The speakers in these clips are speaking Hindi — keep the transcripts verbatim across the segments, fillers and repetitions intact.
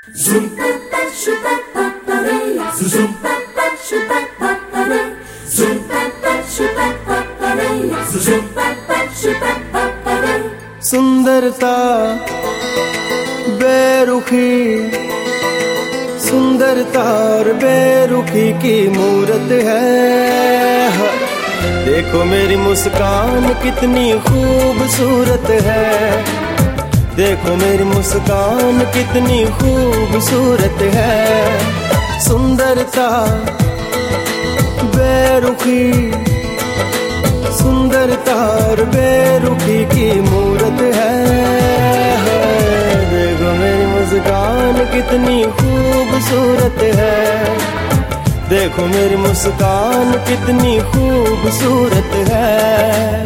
सुंदरता बेरुखी, सुंदरता और बेरुखी की मूरत है। देखो मेरी मुस्कान कितनी खूबसूरत है, देखो मेरी मुस्कान कितनी खूबसूरत है। सुंदरता बेरुखी, सुंदरता और बेरुखी की मूरत है। देखो मेरी मुस्कान कितनी खूबसूरत है, देखो मेरी मुस्कान कितनी खूबसूरत है।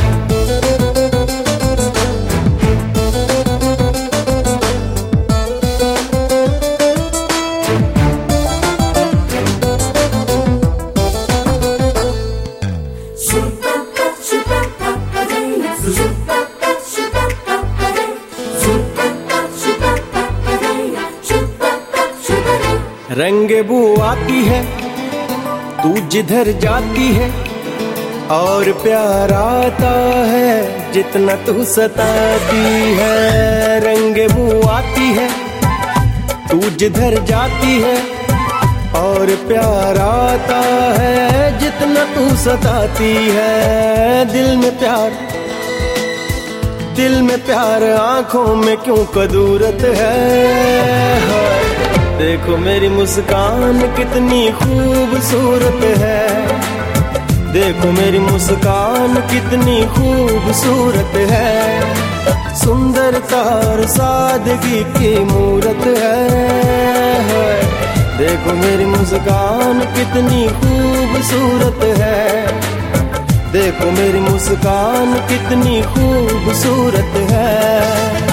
रंगे बू आती है तू जिधर जाती है, और प्यार आता है जितना तू सताती है। रंगे बू आती है तू जिधर जाती है, और प्यार आता है जितना तू सताती है। दिल में प्यार, दिल में प्यार आंखों में क्यों कदूरत है। देखो मेरी मुस्कान कितनी खूबसूरत है, देखो मेरी मुस्कान कितनी खूबसूरत है। सुंदरता और सादगी की मूरत है। देखो मेरी मुस्कान कितनी खूबसूरत है, देखो मेरी मुस्कान कितनी खूबसूरत है।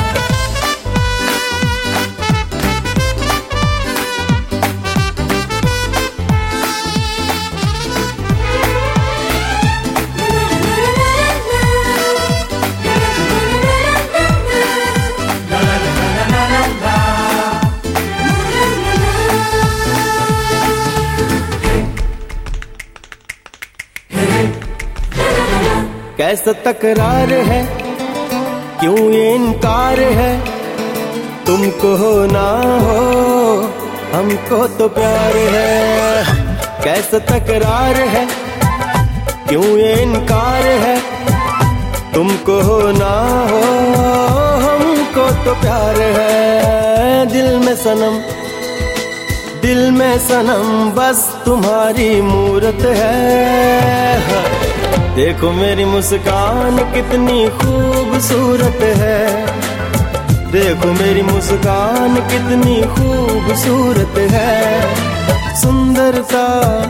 कैसा तकरार है, क्यों ये इनकार है, तुमको हो ना हो हमको तो प्यार है। कैसा तकरार है, क्यों ये इनकार है, तुमको हो ना हो हमको तो प्यार है। दिल में सनम, दिल में सनम बस तुम्हारी मूरत है। देखो मेरी मुस्कान कितनी खूबसूरत है, देखो मेरी मुस्कान कितनी खूबसूरत है। सुंदरता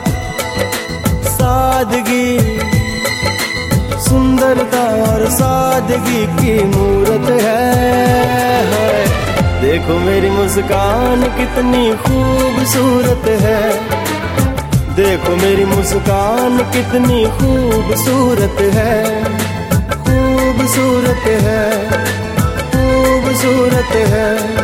सादगी, सुंदरता और सादगी की मूरत है। देखो मेरी मुस्कान कितनी खूबसूरत है, देखो मेरी मुस्कान कितनी खूबसूरत है। खूबसूरत है, खूबसूरत है।